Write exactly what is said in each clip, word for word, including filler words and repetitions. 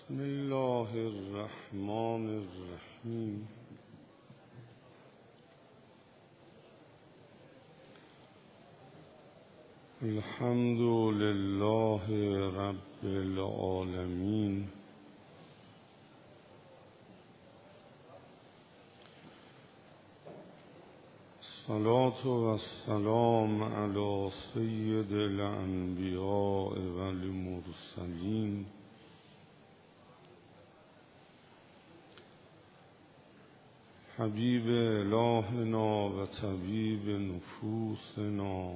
بسم الله الرحمن الرحیم. الحمد لله رب العالمین. الصلاة والسلام علی سید الانبیاء والمرسلین حبیب الهنا و طبیب نفوسنا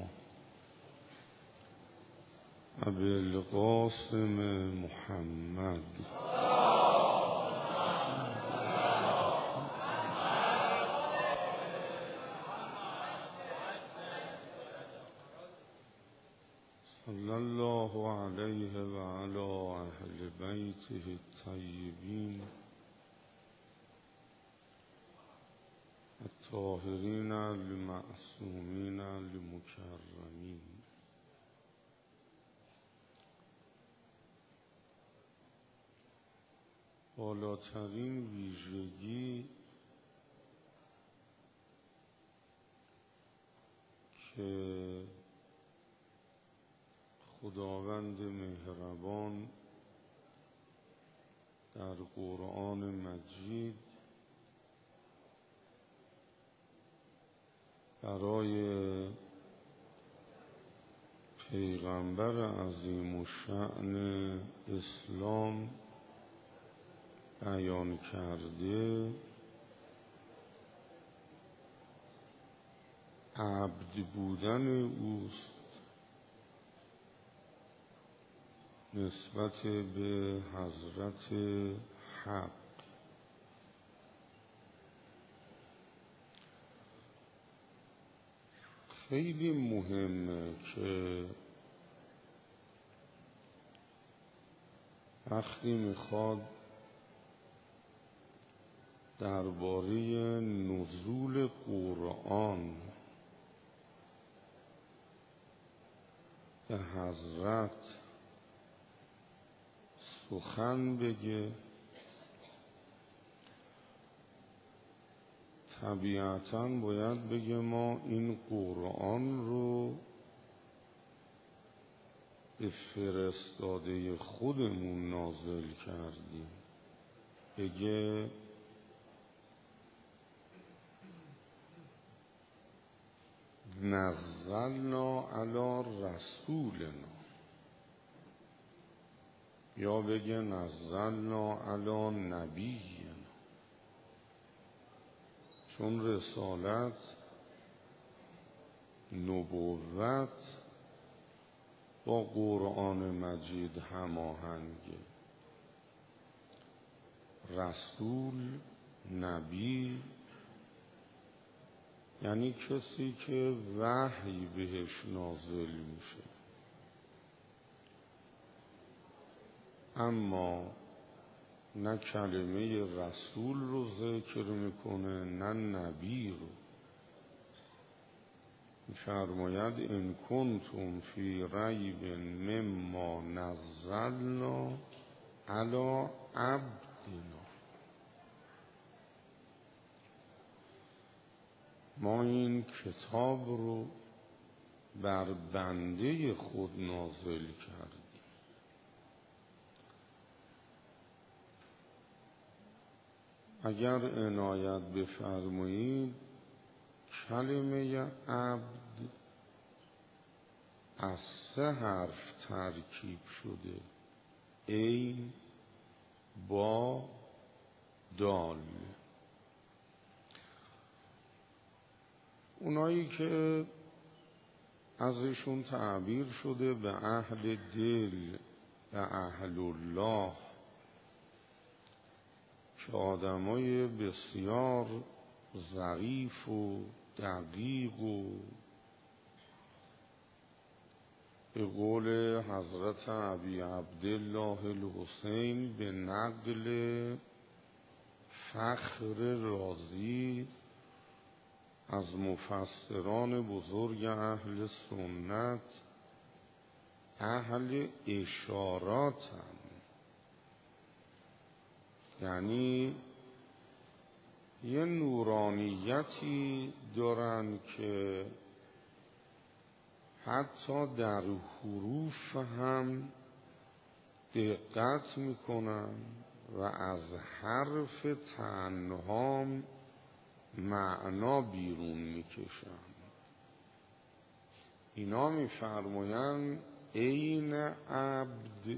ابی القاسم محمد صلی الله علیه و علی اهل بیته الطیبین الطاهرین المعصومین المکرمین. بالاترین ویژگی که خداوند مهربان در قرآن مجید برای پیغمبر عظیم الشأن اسلام بیان کرده عبد بودن اوست نسبت به حضرت حق. خیلی مهمه که وقتی میخواد درباره نزول قرآن به حضرت سخن بگه، طبیعتاً باید بگه ما این قرآن رو به فرستاده خودمون نازل کردیم. بگه نزلنا علی رسولنا، یا بگه نزلنا علی نبینا، چون رسالت، نبوت با قرآن مجید هماهنگه. رسول، نبی یعنی کسی که وحی بهش نازل میشه. اما نه کلمه رسول رو ذکر میکنه نه نبی رو. فرماید ان کنتم فی ریب مما نزلنا علی عبدنا، ما این کتاب رو بر بنده خود نازل کردیم. اگر عنایت بفرمایید کلمه عبد از سه حرف ترکیب شده: عین، با، دال. اونایی که ازشون تعبیر شده به اهل دل، به اهل الله، که آدمای بسیار ظریف و دقیق و به قول حضرت ابی عبدالله الحسین به نقل فخر رازی از مفسران بزرگ اهل سنت، اهل اشارات هم. یعنی یه نورانیتی دارن که حتی در حروف هم دقت میکنن و از حرف تنها معنا بیرون میکشن. اینا میفرمایند عین عبد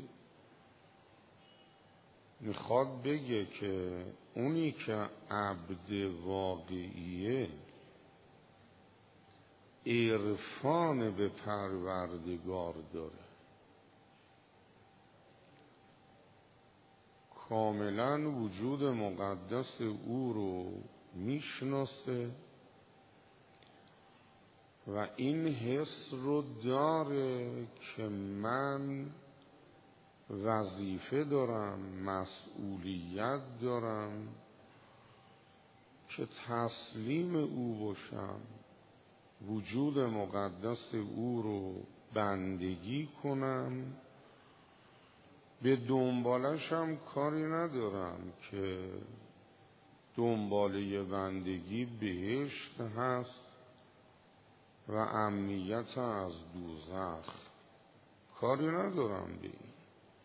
میخواد بگه که اونی که عبد واقعیه عرفان به پروردگار داره، کاملا وجود مقدس او رو میشناسه و این حس رو داره که من وظیفه دارم، مسئولیت دارم که تسلیم او باشم، وجود مقدس او رو بندگی کنم، به دنبالش هم کاری ندارم که دنباله بندگی بهشت هست و امنیت از دوزخ، کاری ندارم به این.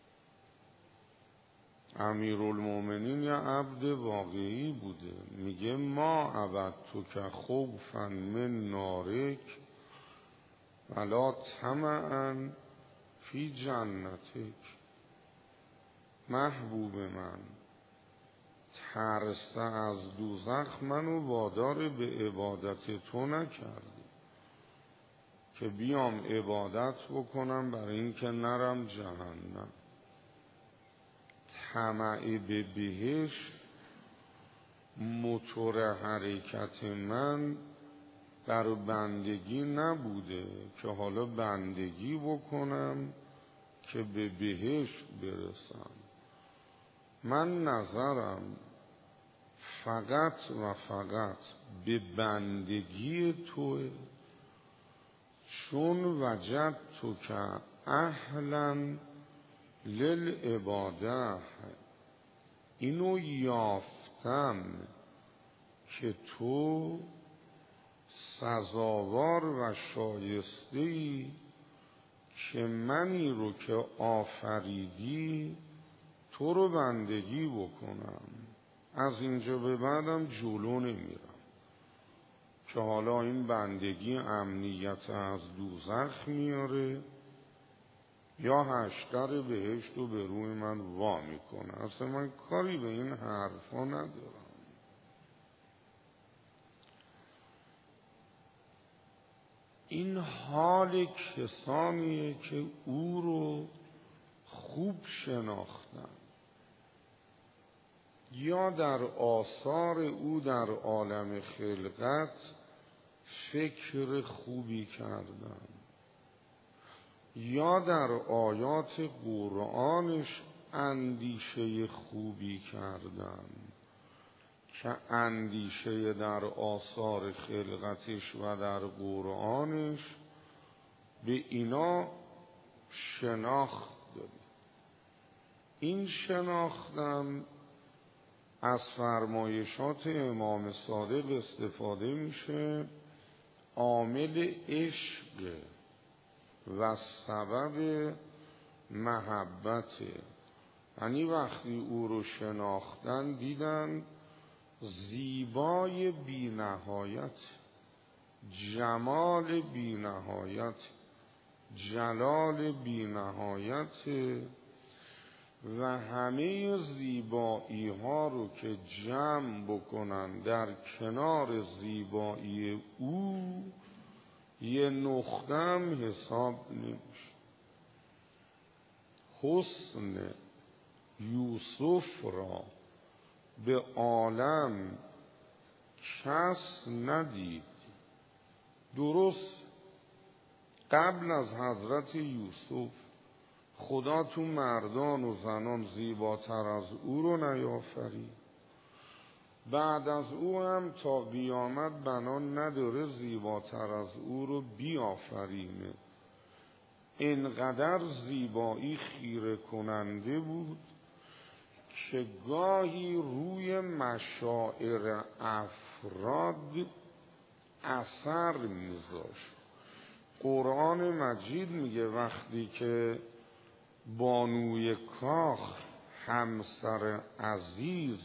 امیرالمومنین یا عبد واقعی بوده، میگه ما عبدتو که خوفا من نارک ولا طمعا فی جنتک. محبوب من، ترس از دوزخ منو وادار به عبادت تو نکردی که بیام عبادت بکنم برای اینکه نرم جهنم. طمع به بهشت موتور حرکت من در بندگی نبوده که حالا بندگی بکنم که به بهشت برسم. من نظرم فقط و فقط به بندگی توه، چون وجد تو که اهلا للعباده، اینو یافتم که تو سزاوار و شایسته‌ای که منی رو که آفریدی تو رو بندگی بکنم. از اینجا به بعدم جلو نمیرم که حالا این بندگی امنیت از دوزخ میاره یا هشتر بهشت رو به روی من وا میکنه. اصلا من کاری به این حرفا ندارم. این حال کسانیه که او رو خوب شناختن یا در آثار او در عالم خلقت فکر خوبی کردن یا در آیات قرآنش اندیشه خوبی کردن که اندیشه در آثار خلقتش و در قرآنش به اینا شناخت داره. این شناختم از فرمایشات امام صادق استفاده میشه، عامل عشق و سبب محبت. یعنی وقتی او رو شناختن دیدن زیبای بی نهایت، جمال بی نهایت، جلال بی نهایت و همه زیبایی ها رو که جمع بکنن در کنار زیبایی او یه نقطه هم حساب نمیشه. حسن یوسف را به عالم کس ندید. درست قبل از حضرت یوسف خدا تو مردان و زنان زیباتر از او رو نیافرید، بعد از او هم تا قیامت بنان نداره زیباتر از او رو بیافرینه. اینقدر زیبایی خیره کننده بود که گاهی روی مشاعر افراد اثر میذاشت. قرآن مجید میگه وقتی که بانوی کاخ همسر عزیز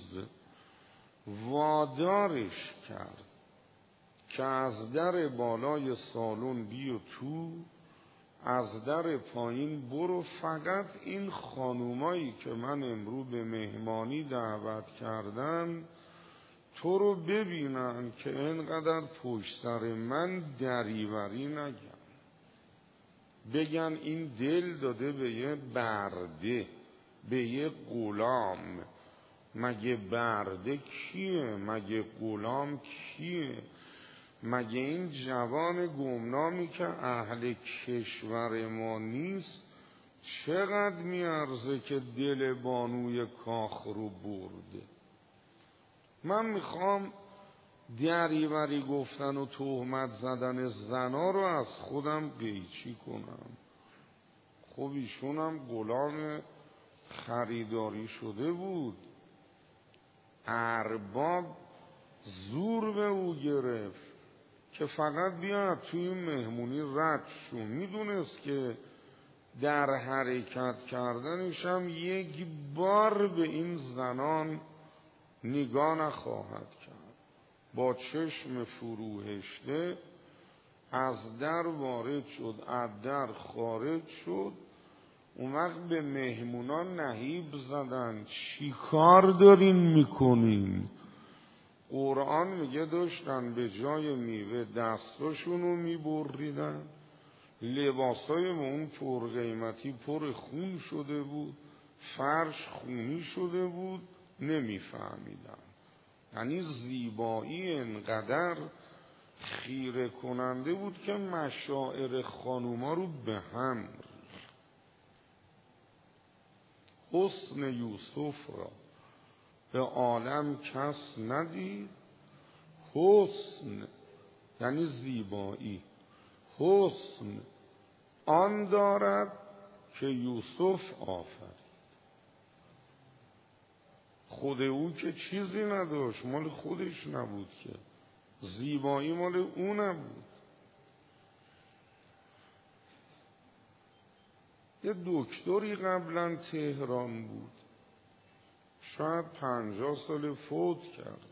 وادارش کرد که از در بالای سالن بیو تو، از در پایین برو، فقط این خانومایی که من امروز به مهمانی دعوت کردم تو رو ببینن که اینقدر پشت سر من دریوری نگم، بگن این دل داده به یه برده، به یه غلام. مگه برده کیه؟ مگه غلام کیه؟ مگه این جوان گمنامی که اهل کشور ما نیست چقدر میارزه که دل بانوی کاخ رو برده؟ من میخوام دریوری گفتن و تهمت زدن زنا رو از خودم قیچی کنم. خب ایشونم غلام خریداری شده بود، ارباب زور به او گرفت که فقط بیاد توی مهمونی رد شو. میدونست که در حرکت کردنش هم یک بار به این زنان نگاه نخواهد کرد. با چشم فروهشته از در وارد شد، از در خارج شد. اون وقت به مهمونان نهیب زدن چی کار دارین میکنین؟ قرآن میگه داشتن به جای میوه دستاشونو میبریدن، لباسای به اون پر قیمتی پر خون شده بود، فرش خونی شده بود، نمیفهمیدن. یعنی زیبایی انقدر خیره کننده بود که مشاعر خانوما رو به هم ریخت. حسن یوسف را به عالم کس ندید. حسن یعنی زیبایی. حسن آن دارد که یوسف آفرید. خود او که چیزی نداشت، مال خودش نبود، که زیبایی مال او نبود. یه دکتری قبلا تهران بود، شاید پنجاه سال فوت کرد.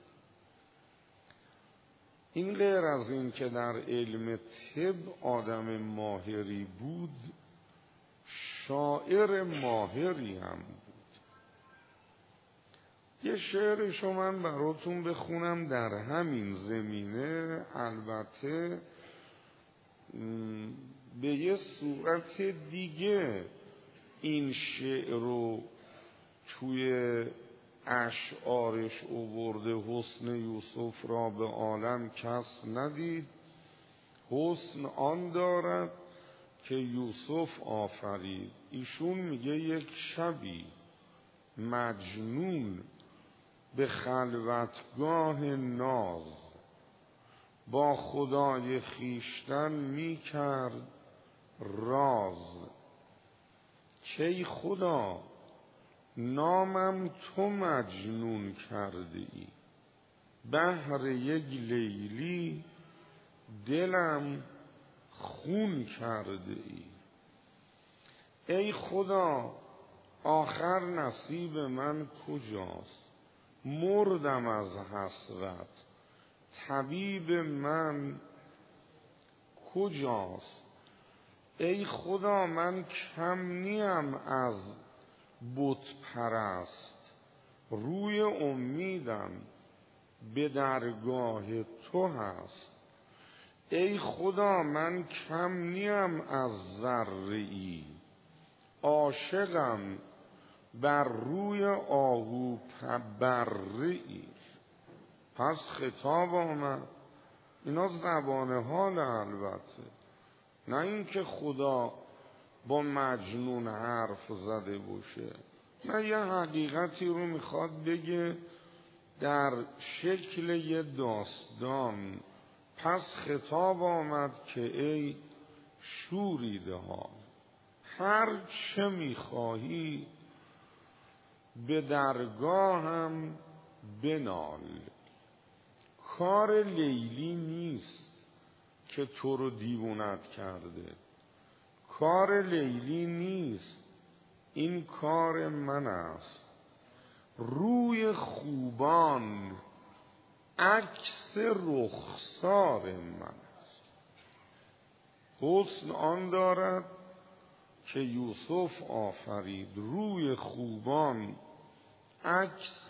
این غیر از این که در علم طب آدم ماهری بود، شاعر ماهری هم بود. یه شعرشو من براتون بخونم در همین زمینه، البته به یه صورت دیگه این شعر رو توی اشعارش آورده. حسن یوسف را به عالم کس ندید، حسن آن دارد که یوسف آفرید. ایشون میگه یک شبی مجنون به خلوتگاه ناز با خدای خیشتن می کرد راز، که ای خدا نامم تو مجنون کرده ای، بهر یک لیلی دلم خون کرده ای. ای خدا آخر نصیب من کجاست، مردم از حسرت طبیب من کجاست. ای خدا من کم نیم از بت پرست، روی امیدم به درگاه تو هست. ای خدا من کم نیم از ذره ای، عاشقم بر روی آهو بره ای. پس خطاب آمد، اینا زبان حال البته، نه اینکه خدا با مجنون حرف زده باشه، نه یه حقیقتی رو میخواد بگه در شکل یه داستان. پس خطاب آمد که ای شوریده ها، هر چه میخواهی به درگاهم بنال. کار لیلی نیست که تو رو دیوونت کرده، کار لیلی نیست، این کار من است. روی خوبان عکس رخسار من است. حسن آن دارد که یوسف آفرید، روی خوبان عکس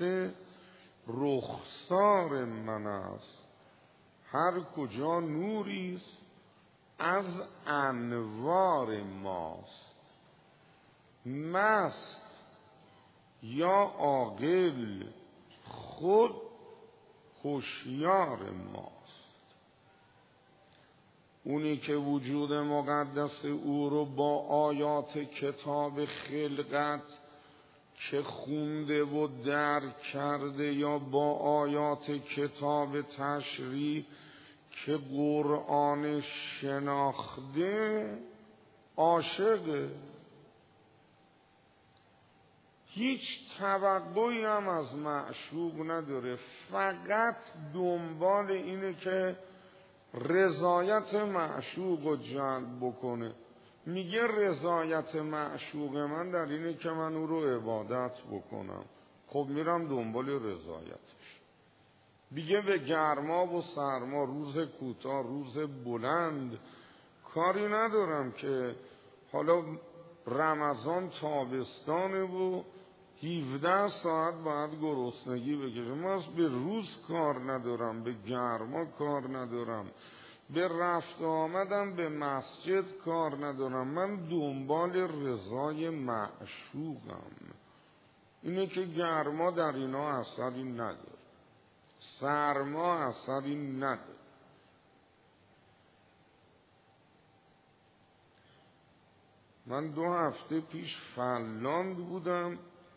رخسار من است. هر کجا نوری است از انوار ماست. مست یا عاقل خود هوشیار ماست. اونی که وجود مقدس او رو با آیات کتاب خلقت که خونده و درک کرده یا با آیات کتاب تشریع که قرآن شناخته عاشقه. هیچ توقعی هم از معشوق نداره، فقط دنبال اینه که رضایت معشوق رو جلب بکنه. میگه رضایت معشوق من در اینه که من او رو عبادت بکنم. خب میرم دنبال رضایتش. دیگه به گرما و سرما، روز کوتاه روز بلند کاری ندارم که حالا رمضان تابستانه و هفده ساعت باید گرسنگی بکشم. من به روز کار ندارم، به گرما کار ندارم، به رفت آمدم به مسجد کار ندارم. من دنبال رضای معشوقم. اینه که گرما در اینا اثری نداره، سرما اثری نداره. من دو هفته پیش فنلاند بودم.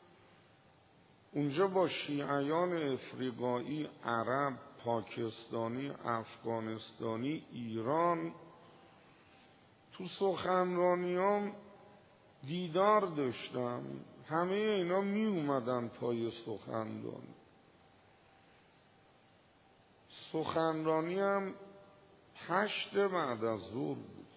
اونجا با شیعیان افریقایی، عرب، پاکستانی، افغانستانی، ایران تو سخنرانیام دیدار داشتم. همه اینا می اومدن پای سخنرانی. سخنرانی هم هشت بعد از ظهر بود.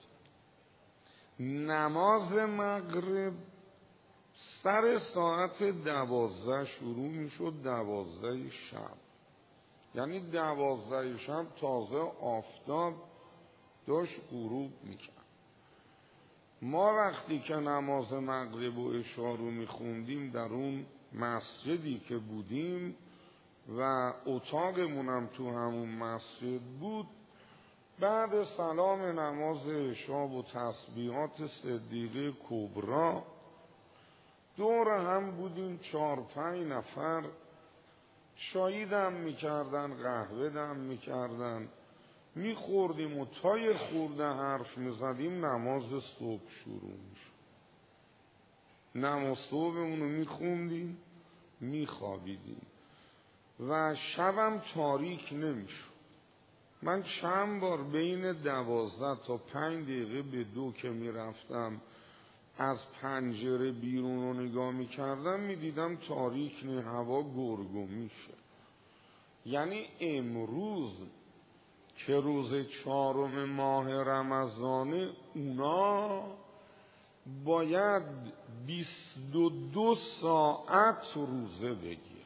نماز مغرب سر ساعت دوازده شروع می شد، دوازده شب. یعنی دوازده شب تازه آفتاب داشت غروب می کرد. ما وقتی که نماز مغرب و عشا رو می خوندیم در اون مسجدی که بودیم و اتاقمونم تو همون مسجد بود، بعد سلام نماز عشا و تسبیحات صدیقه کبرا دور هم بودیم، چار پنج نفر. چایی دم میکردن، قهوه دم میکردن، میخوردیم و تای خورده حرف میزدیم نماز صبح شروع میشد. نماز صبحمونو میخوندیم، میخوابیدیم و شبم تاریک نمیشد. من چند بار بین دوازده تا پنج دقیقه به دو که میرفتم از پنجره بیرون رو نگاه میکردم، میدیدم تاریک نه، هوا گرگو میشه. یعنی امروز که روز چهارم ماه رمضانه، اونا باید بیست و دو ساعت روزه بگیر.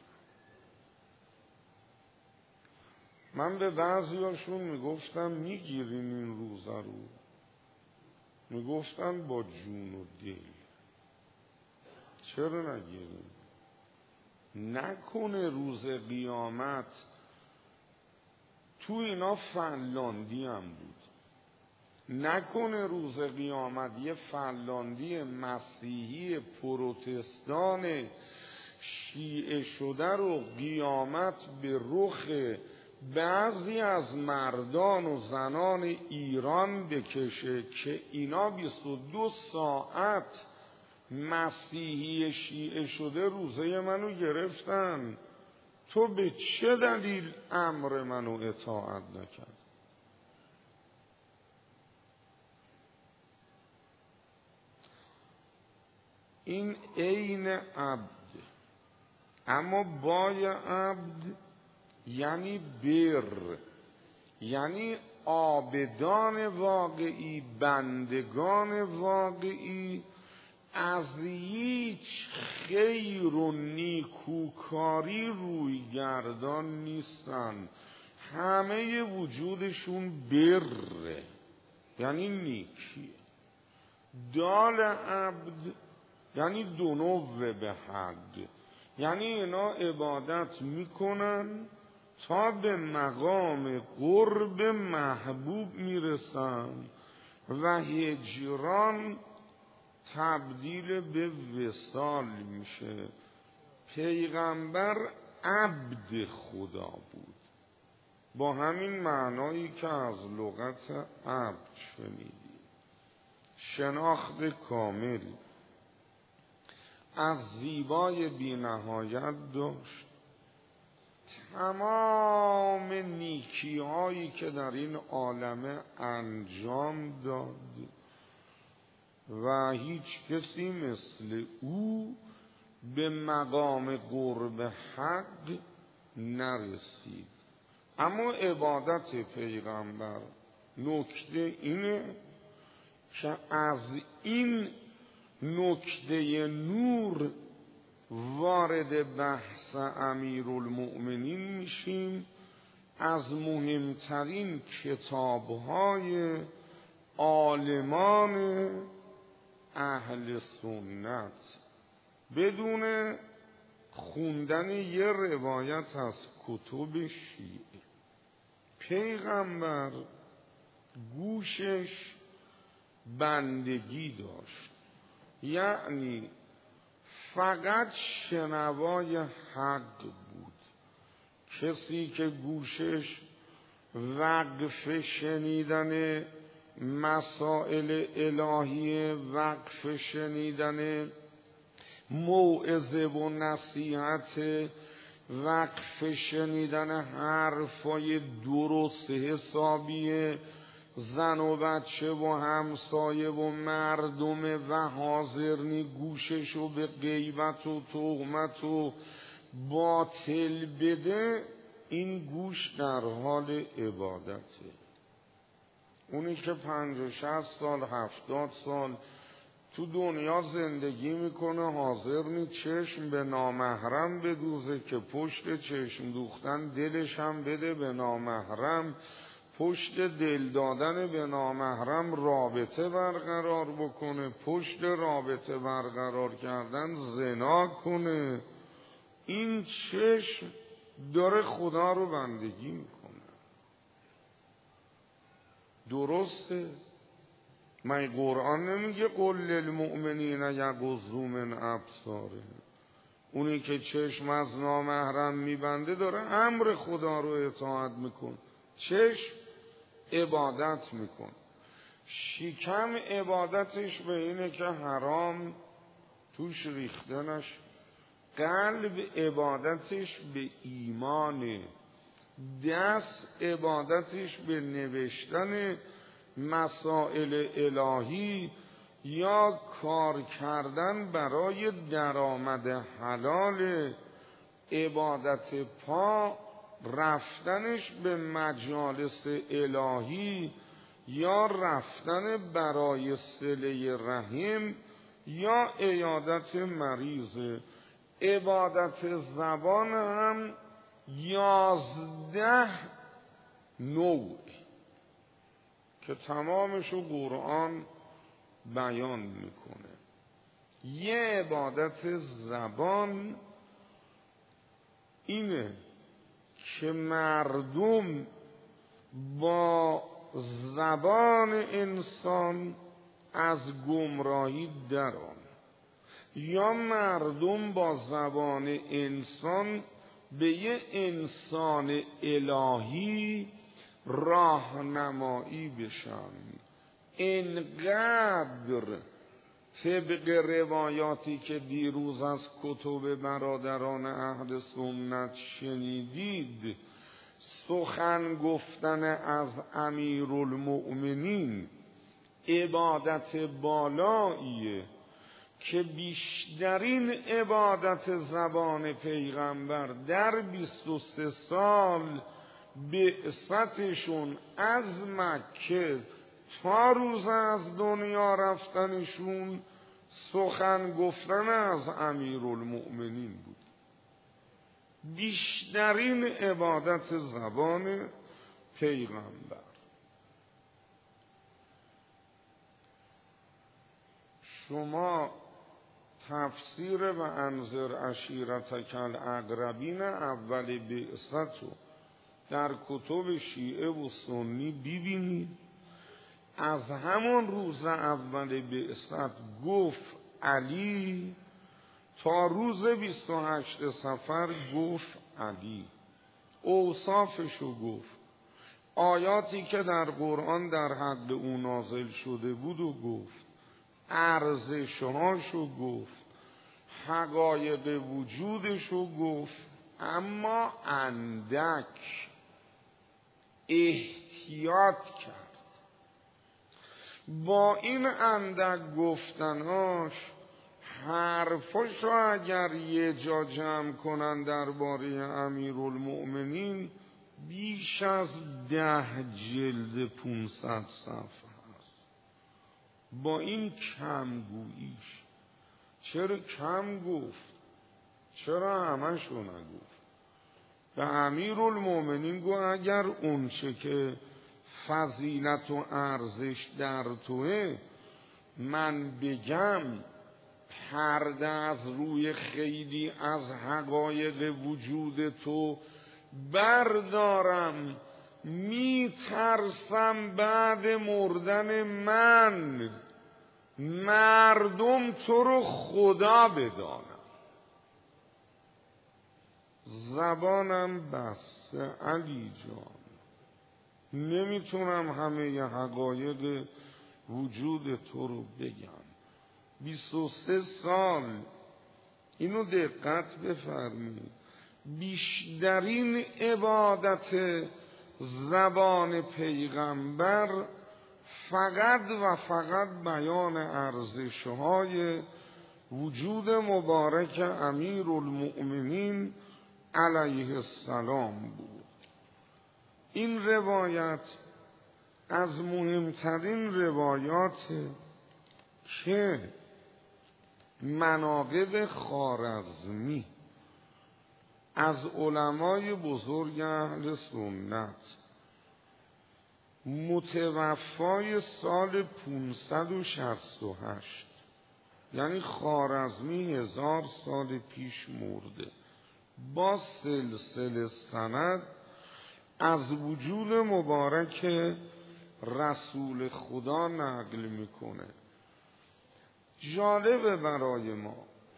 من به بعضی هاشون میگفتم میگیرین این روزه رو؟ میگفتن با جون و دل. چرا نگیرین؟ نکنه روز قیامت تو اینا فنلاندی هم بود، نکنه روز قیامت یه فنلاندی مسیحی پروتستان شیعه شده رو قیامت به رخ بعضی از مردان و زنان ایران بکشه که اینا بیست و دو ساعت مسیحی شیعه شده روزه منو گرفتن. تو به چه دلیل امر منو اطاعت نکرد؟ این عین عبد اما بای عبد یعنی بر، یعنی عابدان واقعی، بندگان واقعی از هیچ خیر و نیکوکاری روی گردان نیستن، همه وجودشون بره، یعنی نیکی. دال عبد یعنی دنو به حد، یعنی اینا عبادت میکنن تا به مقام قرب محبوب میرسن و هجران تبدیل به وصال میشه. پیغمبر عبد خدا بود، با همین معنایی که از لغت عبد شنیدی. شناخت کامل از زیبای بی نهایت داشت، تمام نیکی هایی که در این عالم انجام داد و هیچ کسی مثل او به مقام قرب حق نرسید. اما عبادت پیغمبر نکته اینه که از این نکته نور وارد بحث امیرالمؤمنین میشیم. از مهمترین کتابهای عالمان اهل سنت بدون خوندن یه روایت از کتب شیعه. پیغمبر گوشش بندگی داشت، یعنی فقط شنوای حق بود. کسی که گوشش وقف شنیدن مسائل الهی، وقف شنیدن موعظه و نصیحت، وقف شنیدن حرفای درست حسابی زن و بچه و همسایه و مردم و حاضرنی گوششو به غیبت و تهمت و باطل بده، این گوش در حال عبادته. اونی که پنج و شصت سال هفتاد سال تو دنیا زندگی میکنه، حاضر نی چشم به نامحرم بدوزه که پشت چشم دوختن دلش هم بده به نامحرم، پشت دل دادن به نامحرم رابطه برقرار بکنه، پشت رابطه برقرار کردن زنا کنه. این چشم داره خدا رو بندگی میکنه. درسته؟ من قرآن نمیگه قل للمؤمنین یغضوا من ابصارهم؟ اونی که چشم از نامحرم میبنده داره امر خدا رو اطاعت میکنه. چشم عبادت میکنه. شکم عبادتش به اینه که حرام توش ریخته نشه. قلب عبادتش به ایمانه. دست عبادتش به نوشتن مسائل الهی یا کار کردن برای درآمد حلال. عبادت پا رفتنش به مجالس الهی یا رفتن برای صله رحم یا عیادت مریض. عبادت زبان هم یازده نوع که تمامشو قرآن بیان میکنه. یه عبادت زبان اینه که مردم با زبان انسان از گمراهی درآن، یا مردم با زبان انسان به یه انسان الهی راهنمایی بشن. اینقدر طبق روایاتی که دیروز از کتب برادران اهل سنت شنیدید، سخن گفتن از امیرالمؤمنین عبادت بالاییه که بیشترین عبادت زبان پیغمبر در بیست و سه سال بعثتشون از مکه تا روز از دنیا رفتنشون سخن گفتن از امیرالمؤمنین بود. بیشترین عبادت زبان پیغمبر. شما تفسیر و انذر عشیرتک الاقربین اول بعثت رو در کتب شیعه و سنی ببینید. از همان روز اول بعثت گفت علی تا روز بیست و هشت صفر گفت علی. اوصافشو گفت، آیاتی که در قرآن در حق او نازل شده بود و گفت، ارزشهاشو گفت، حقایق وجودشو گفت، اما اندک احتیاط کرد. با این اندک گفتناش حرفاشو اگر یه جا جمع کنن درباره امیرالمؤمنین بیش از ده جلد پونصد صفحه هست. با این کمگوییش چرا کم گفت؟ چرا همشو نگفت؟ به امیرالمؤمنین گو اگر اونچه که فضیلت و ارزش در توه من بگم پرده از روی خیلی از حقایق وجود تو بردارم، می ترسم بعد مردن من مردم تو رو خدا بدانم. زبانم بسته علی جان، نمیتونم همه حقایق وجود تو رو بگم. بیست و سه سال، اینو دقت بفرمید، بیشترین عبادت زبان پیغمبر فقط و فقط بیان ارزش‌های وجود مبارک امیرالمؤمنین علیه السلام بود. این روایت از مهمترین روایات که مناقب خوارزمی از علمای بزرگ اهل سنت متوفای سال پانصد و شصت و هشت، یعنی خوارزمی هزار سال پیش مرده، با سلسله سند از وجود مبارک رسول خدا نقل میکنه. جالبه برای ما،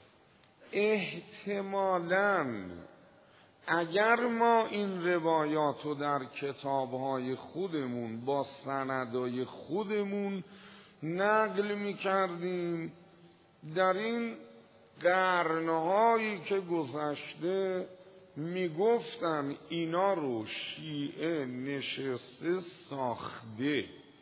احتمالاً اگر ما این روایات رو در کتابهای خودمون با سندهای خودمون نقل میکردیم، در این قرنهایی که گذشته میگفتن اینا رو شیعه نشسته ساخته،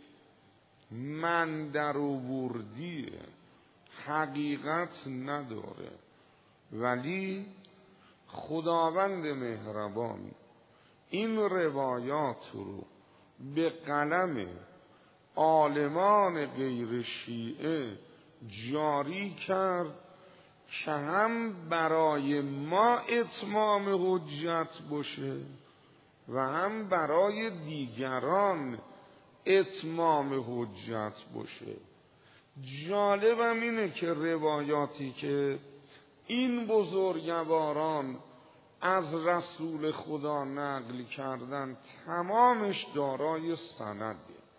من در آوردیه، حقیقت نداره. ولی خداوند مهربان این روایات رو به قلم عالمان غیر شیعه جاری کرد که هم برای ما اتمام حجت باشه و هم برای دیگران اتمام حجت باشه. جالبم اینه که روایاتی که این بزرگواران از رسول خدا نقل کردن تمامش دارای سنده.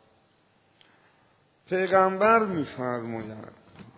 پیغمبر می‌فرمایند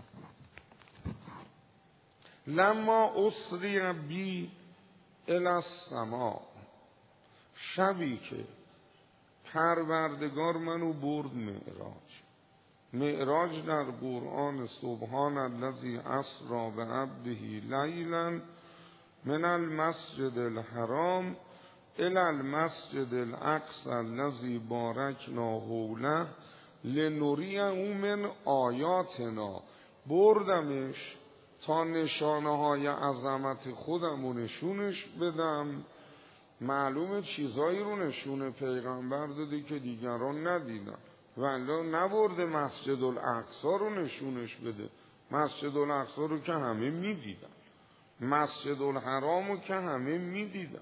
لما اسری بی الی السما، شبی که پروردگار منو برد معراج. معراج در قرآن سبحان الذی اسری بعبده لیلا من المسجد الحرام الی المسجد الاقصی الذی بارکنا حوله لنریه من آیاتنا بردمش تا نشانه های عظمت خودم رو نشونش بدم. معلومه چیزایی رو نشون پیغمبر داده که دیگران ندیدن، ولی نبرده مسجد الاقصی رو نشونش بده. مسجد الاقصی رو که همه میدیدن، مسجد الحرام رو که همه میدیدن.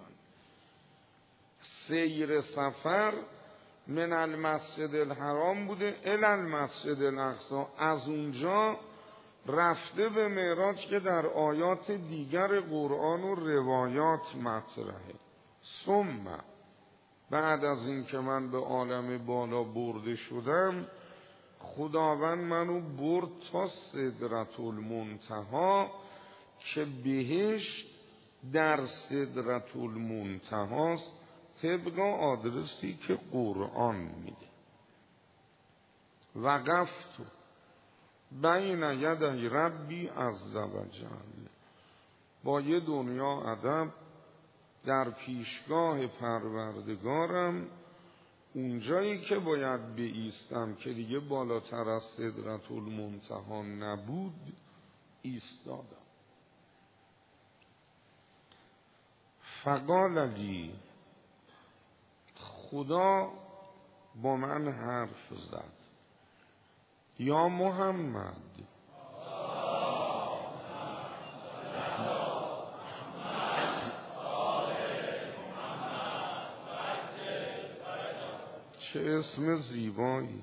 سیر سفر من المسجد الحرام بوده الی المسجد الاقصی، از اونجا رفته به معراج که در آیات دیگر قرآن و روایات مطرحه. ثم بعد از این که من به عالم بالا برده شدم، خداوند منو برد تا سدرة المنتهی که بهشت در سدرة المنتهی است، طبق آدرسی که قرآن میده. وقفت بین یدی ربی عز و جل، با یه دنیا ادب در پیشگاه پروردگارم، اونجایی که باید بایستم که دیگه بالاتر از سدرة المنتهی نبود ایستادم. فقال لی، خدا با من حرف زد، یا محمد چه اسم زیبایی،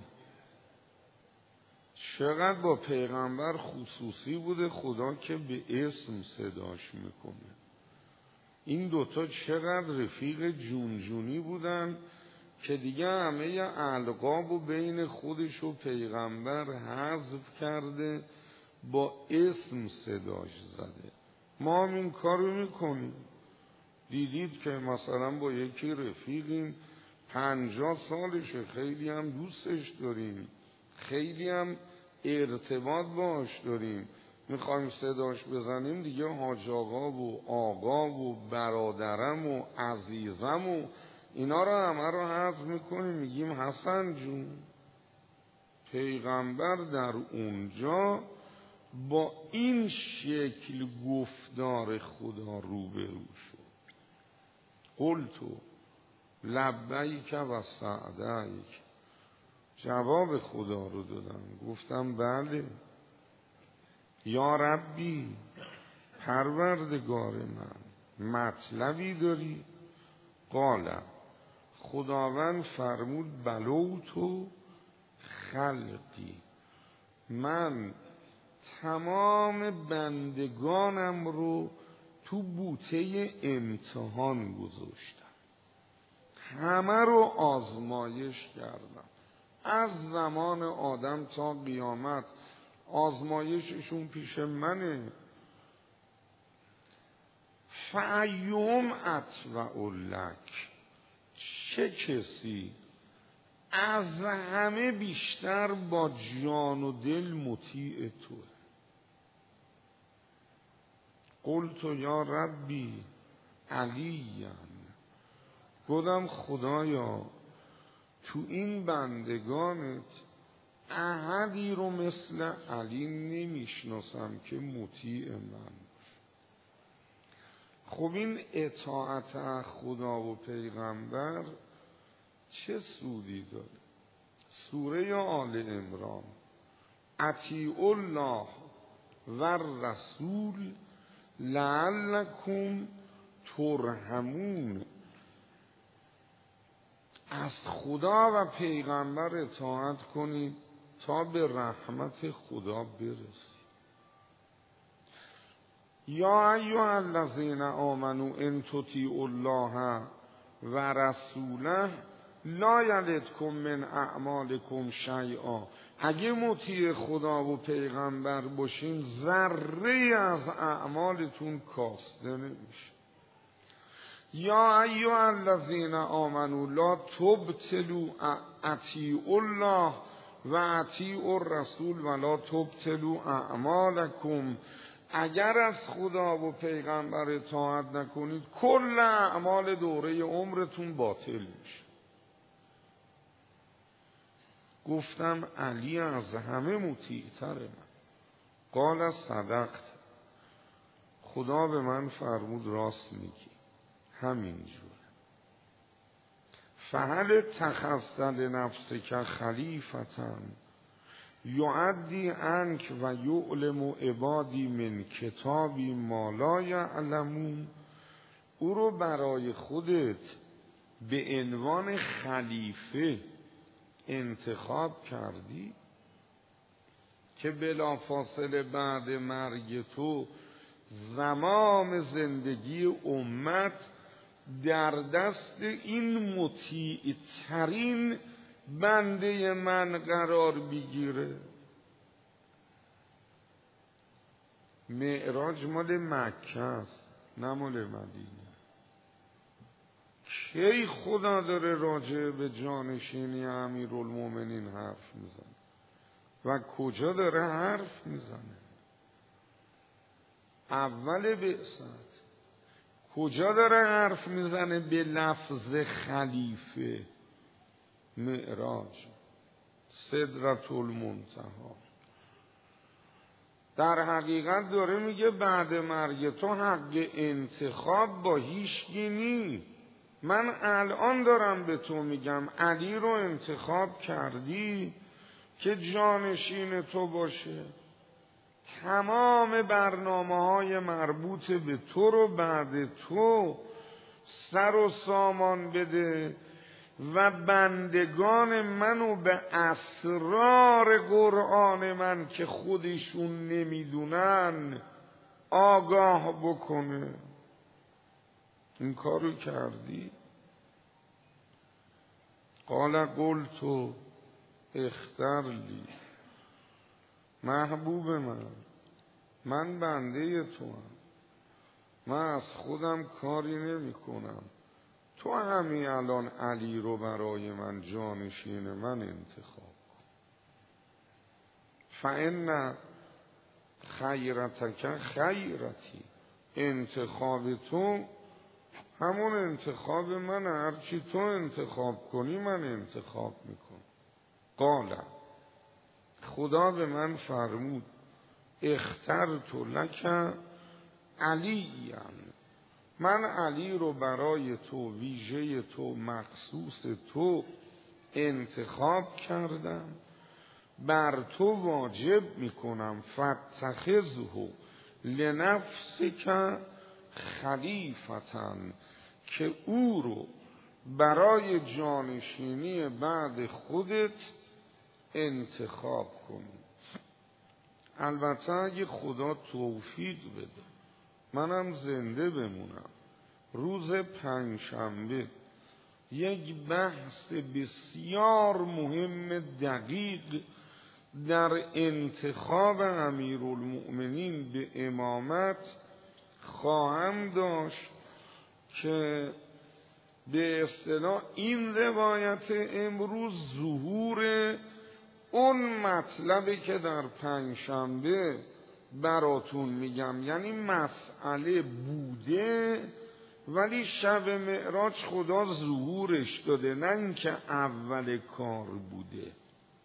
چقدر با پیغمبر خصوصی بوده خدا که به اسم صداش میکنه. این دوتا چقدر رفیق جونجونی بودن که دیگه همه القاب و بین خودش و پیغمبر حذف کرده، با اسم صداش زده. ما هم این کارو میکنیم. دیدید که مثلا با یکی رفیقیم پنجاه سالشه، خیلی هم دوستش داریم، خیلی هم ارتباط باش داریم، میخوایم صداش بزنیم دیگه حاج آقا و آقا و برادرم و عزیزم و اینا رو همه رو حذف میکنیم، میگیم حسن جون. پیغمبر در اونجا با این شکل گفتار خدا روبرو شد. قلتو لبیک و سعدیک، جواب خدا رو دادم، گفتم بله. یا ربی، پروردگار من، مطلبی داری؟ قال، خداوند فرمود بلوتو خلقی، من تمام بندگانم رو تو بوته امتحان گذاشتم، همه رو آزمایش کردم. از زمان آدم تا قیامت آزمایششون پیش منه. فایهم اطوع لک، چه کسی از همه بیشتر با جان و دل مطیع توه. قلت یا ربی علیاً، گفتم خدایا تو این بندگانت احدی رو مثل علی نمیشناسم که مطیع من. خب این اطاعت خدا و پیغمبر چه سودی داره؟ سوره آل عمران، اطیعوا الله و الرسول لعلکم ترحمون، از خدا و پیغمبر اطاعت کنید تا به رحمت خدا برسید. یا ایها الذین آمنوا ان تطیعوا الله و رسوله لا یلدکم من اعمالکم شیئا، اگه مطیع خدا و پیغمبر باشین ذره از اعمالتون کاسته نمیشه. یا ایها الذین آمنوا لا تبطلوا، اطیعوا الله و اطیعوا الرسول ولا تبطلوا اعمالکم، اگر از خدا و پیغمبر اطاعت نکنید کل اعمال دوره عمرتون باطل میشه. گفتم علی از همه مطیع‌تر من، قال صدقت، خدا به من فرمود راست میگی، همینجور. فهل اتخذت لنفسک خلیفة یعدی عنک و یعلم عبادی من کتابی ما لا یعلمون، او رو برای خودت به عنوان خلیفه انتخاب کردی که بلافاصله بعد مرگ تو زمام زندگی امت در دست این مطیع ترین بنده من قرار بگیره. معراج مال مکه است نه مال مدینه. کی خدا داره راجع به جانشینی امیرالمومنین حرف میزنه و کجا داره حرف میزنه؟ اول بعثت کجا داره حرف میزنه به لفظ خلیفه؟ معراج، سدرة المنتهی. در حقیقت داره میگه بعد مرگ تو حق انتخاب با هیچکی نی. من الان دارم به تو میگم علی رو انتخاب کردی که جانشین تو باشه، تمام برنامه های مربوط به تو رو بعد تو سر و سامان بده و بندگان منو به اسرار قرآن من که خودشون نمیدونن آگاه بکنه. این کارو کردی؟ قال قلت اختر لی، محبوب من، من بنده تو هم، من از خودم کاری نمی کنم، تو همین الان علی رو برای من جانشین من انتخاب کن. فإن خیرتک خیرتی، انتخاب تو همون انتخاب من، هرچی تو انتخاب کنی من انتخاب میکنم. قال، خدا به من فرمود اخترت لک علی، من علی رو برای تو، ویژه تو، مخصوص تو انتخاب کردم، بر تو واجب میکنم فاتخذه لنفسک خلیفة، که او رو برای جانشینی بعد خودت انتخاب کنی. البته اگه خدا توفیق بده منم زنده بمونم، روز پنجشنبه یک بحث بسیار مهم دقیق در انتخاب امیرالمؤمنین به امامت خواهم داشت که به اصطلاح این روایت امروز ظهور اون مطلبی که در پنجشنبه براتون میگم، یعنی مسئله بوده ولی شب معراج خدا ظهورش داده، نه اینکه اول کار بوده.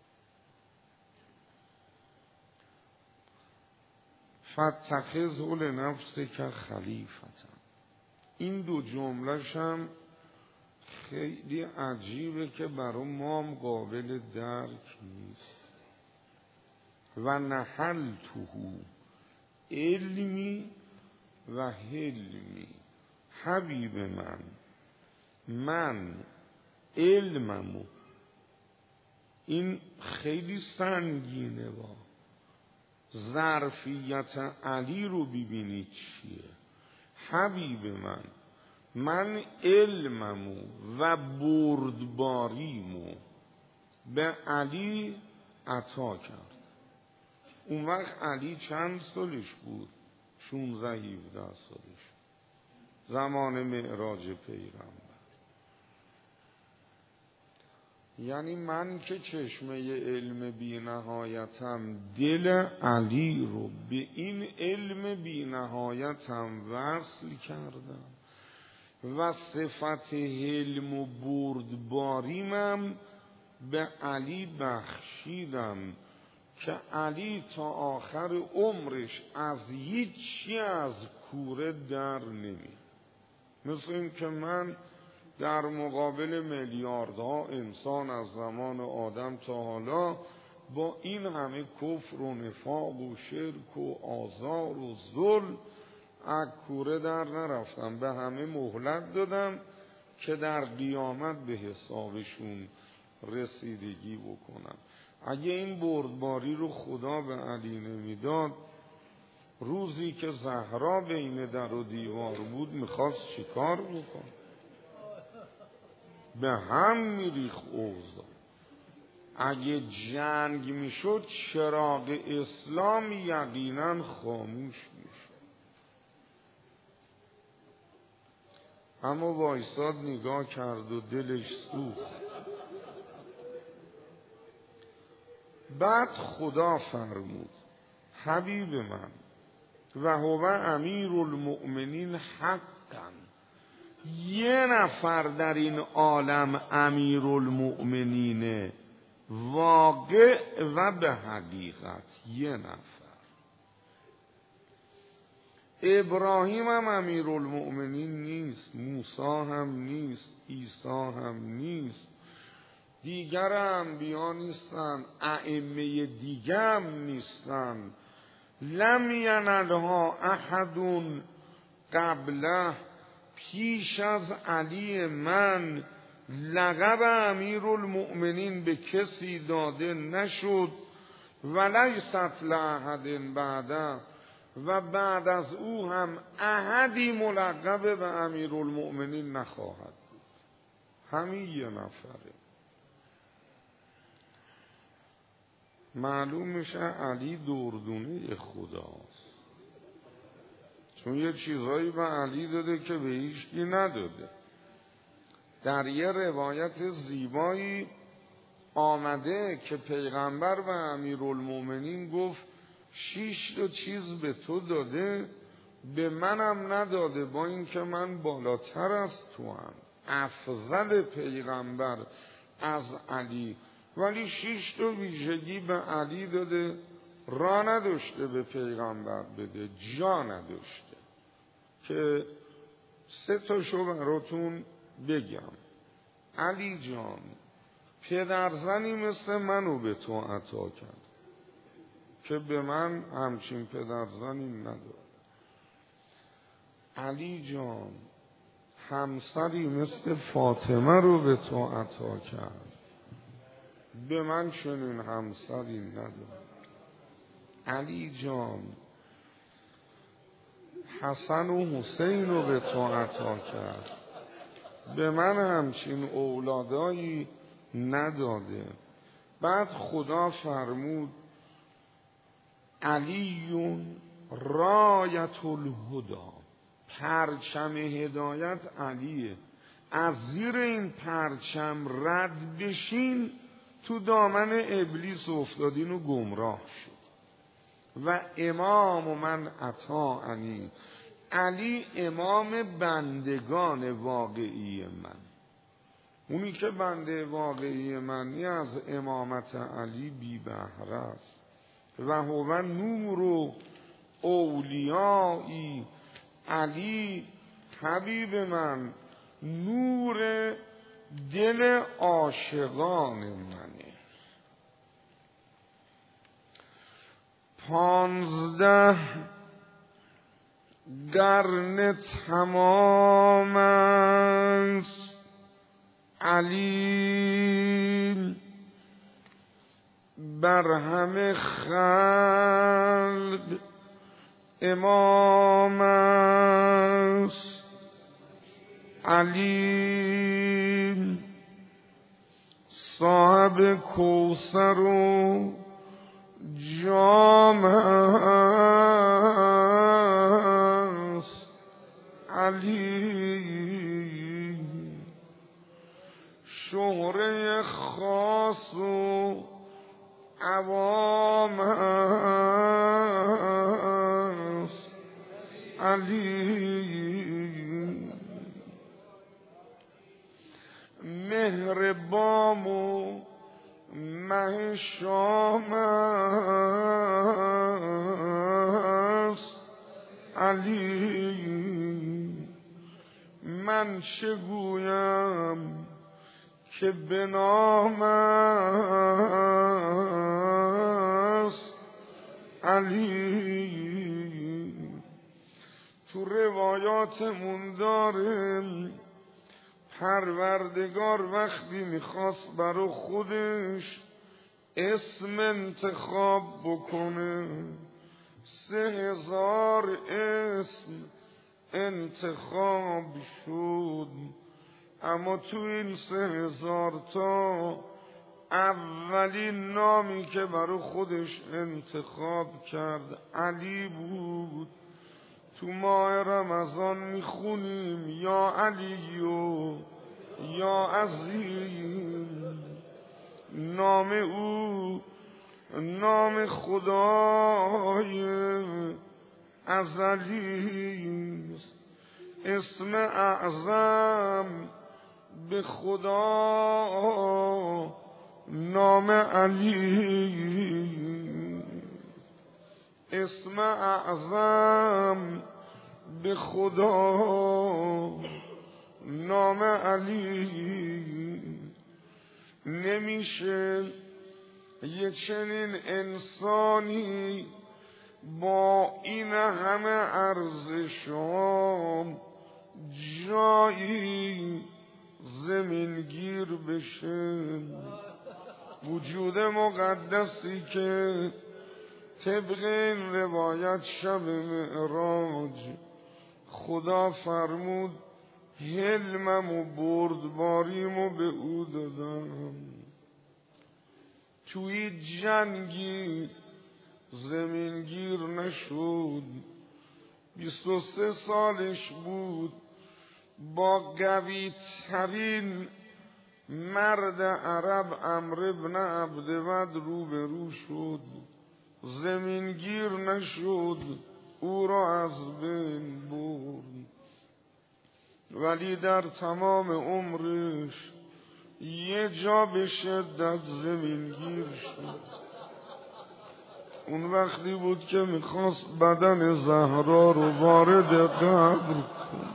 فاتخذه لنفسک خلیفة، این دو جمله‌ش هم خیلی عجیبه که برای ما هم قابل درک نیست. و نحلته علمی و حلمی، حبیب من، من علممو، این خیلی سنگینه، با ظرفیت علی رو ببینید چیه. حبیب من، من علممو و بردباریمو به علی عطا کرد. اون وقت علی چند سالش بود؟ شونزده هفده سالش، زمان معراج پیغمبر. یعنی من که چشمه علم بی نهایتم، دل علی رو به این علم بی نهایتم وصل کردم و صفت حلم و بردباریمم به علی بخشیدم که علی تا آخر عمرش از هیچی از کوره در نمی. مثل این که من در مقابل میلیاردها انسان از زمان آدم تا حالا با این همه کفر و نفاق و شرک و آزار و ظلم از کوره در نرفتم، به همه مهلت دادم که در قیامت به حسابشون رسیدگی بکنم. اگه این بردباری رو خدا به علی نمیداد، روزی که زهرا بین در و دیوار بود میخواست چیکار بکنه؟ به هم میریخت اوضاع. اگه جنگ میشد چراغ اسلام یقینا خاموش میشد. اما وایساد نگاه کرد و دلش سوخت. بعد خدا فرمود حبیب من و هو امیر المؤمنین حقا، یه نفر در این عالم امیر المؤمنینه، واقع و به حقیقت یه نفر. ابراهیم هم امیر المؤمنین نیست، موسی هم نیست، عیسی هم نیست، دیگر انبیا نیستن، ائمه دیگه هم نیستن. لم ینلها احد قبله، پیش از علی من لقب امیر المؤمنین به کسی داده نشد، ولیست لاحد بعده، و بعد از او هم احدی ملقب به امیر المؤمنین نخواهد بود. همین یه نفره. معلوم میشه علی دردونه خداست، چون یه چیزایی به علی داده که به هیچکی نداده. در یه روایت زیبایی آمده که پیغمبر و امیرالمومنین گفت شش تا چیز به تو داده، به منم نداده، با اینکه من بالاتر از تو هم، افضل پیغمبر از علی، ولی شش تا ویژگی به علی داده، را نداشته به پیغمبر بده، جا نداشته. که سه تاشو براتون بگم. علی جان، پدرزنی مثل منو به تو عطا کرد که به من همچین پدرزنی نداد. علی جان، همسری مثل فاطمه رو به تو عطا کرد، به من چنین همسری نداد. علی جان، حسن و حسین رو به تو عطا کرد، به من همچین اولادایی نداده. بعد خدا فرمود علیون رایت الهدا، پرچم هدایت علیه، از زیر این پرچم رد بشین تو دامن ابلیس افتادین و گمراه شد. و امام من اطاعنی، علی امام بندگان واقعی من. اونی که بنده واقعی منی از امامت علی بی بهره است. و هو نور و اولیایی، علی حبیب من نور دل عاشقان منه. پانزده قرن تمام است علی بر همه خلق امام است. علی صاحب کوثر و جام است. علی شهره خاص و عوام است. علی مهربان و مه شام است علی، من چه گویم که به نام است علی. تو روایاتمون داره پروردگار وقتی میخواست برای خودش اسم انتخاب بکنه سه هزار اسم انتخاب شد، اما تو این سه هزار تا اولین نامی که برای خودش انتخاب کرد علی بود. تو ماه رمضان میخونیم یا علی و یا عظیم. نام او نام خدای ازلی است، اسم اعظم به خدا نام علی، اسم اعظم به خدا نام علی. نمیشه یه چنین انسانی با این همه ارزشام جایی زمینگیر بشه. وجود مقدسی که طبق این روایت شب معراج خدا فرمود حلمم و بردباریمو به او دادم. توی جنگی زمینگیر نشد، بیست و سه سالش بود، با قوی ترین مرد عرب عمرو بن عبدود روبرو شد، زمینگیر نشد، او را از بین برد. ولی در تمام عمرش یه جا به شدت زمینگیر شد. اون وقتی بود که میخواست بدن زهرا رو وارد قبر کنه.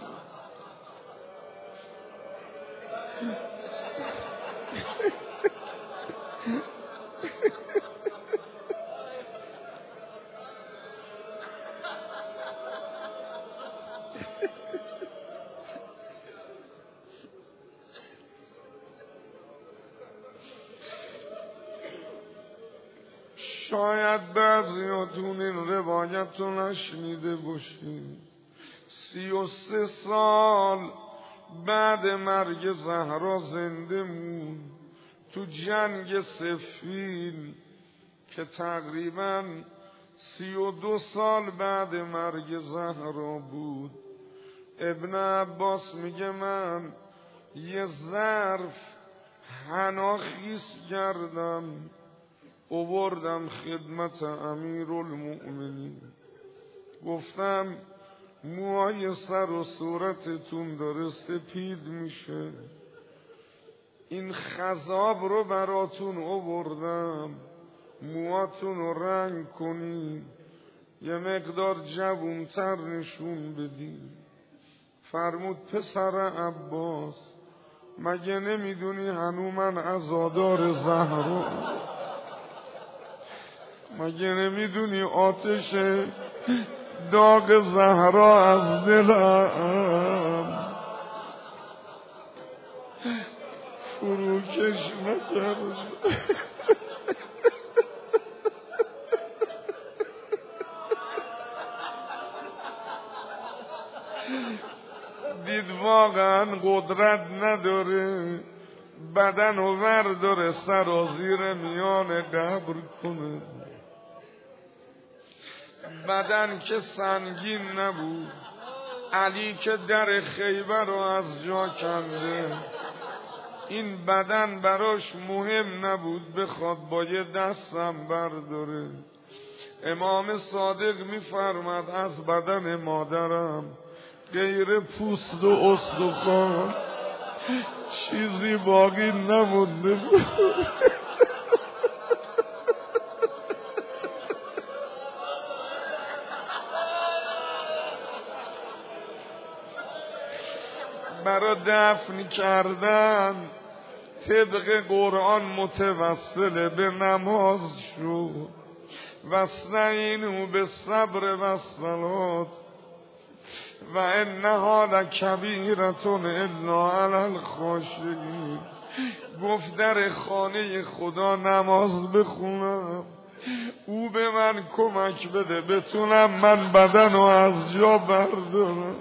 شاید بعضیاتون این روایت رو نشنیده باشید. سی و سه سال بعد مرگ زهرا زنده موند. تو جنگ صفین که تقریبا سی و دو سال بعد مرگ زهرا بود، ابن عباس میگه من یه ظرف حنا خیس کردم آوردم خدمت امیرالمؤمنین، گفتم موهای سر و صورتتون داره سپید میشه، این خضاب رو براتون آوردم موهاتون رو رنگ کنین یه مقدار جوونتر نشون بدین. فرمود پسر عباس مگه نمیدونی هنو من عزادار زهرا، مگه نمیدونی آتش داغ زهرا از دلم فروکش نکرد. دید واقعا قدرت نداره بدن و ورداره سرازیر میان قبر کنه. بدن که سنگین نبود، علی که در خیبر رو از جا کنده، این بدن براش مهم نبود بخواد با یه دستم برداره. امام صادق میفرماد از بدن مادرم غیر پوست و استخوان چیزی باقی نمونده بود. برا دفن کردن طبق قرآن متوسل به نماز شد. واستعینوا بالصبر والصلاة و انها لکبیرة الا علی الخاشعین. گفت در خانه خدا نماز بخونم، او به من کمک بده بتونم من بدن رو از جا بردارم.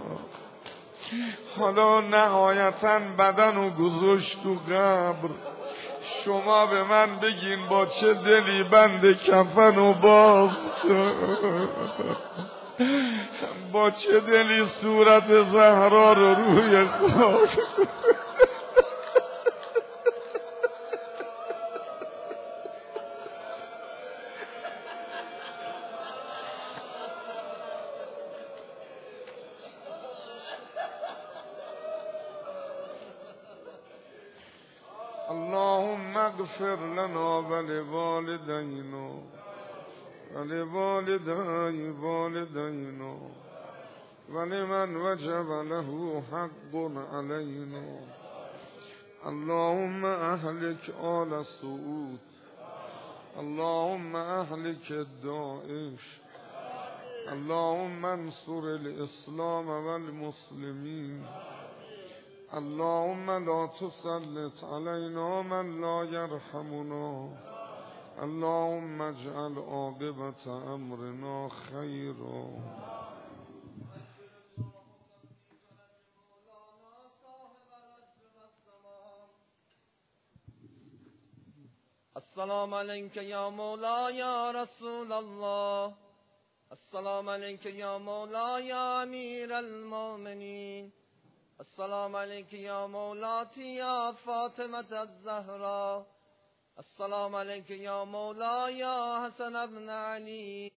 حالا نهایتا بدن رو گذاشت تو قبر. شما به من بگین با چه دلی بند کفن و باز، با چه دلی صورت زهرا رو روی خاک. اللهم اغفر لنا ولوالدينا ولوالدي والدينا ولمن وجب له حق علينا. اللهم اهلك آل سعود، اللهم اهلك الداعش، اللهم انصر الاسلام والمسلمين. اللهم لا تسلط علينا من لا يرحمنا. اللهم اجعل عاقبة امرنا خيرا. السلام عليك يا مولاي يا رسول الله. السلام عليك يا مولاي يا امير المؤمنين. السلام عليك يا مولاتي يا فاطمة الزهراء. السلام عليك يا مولاي يا حسن بن علي.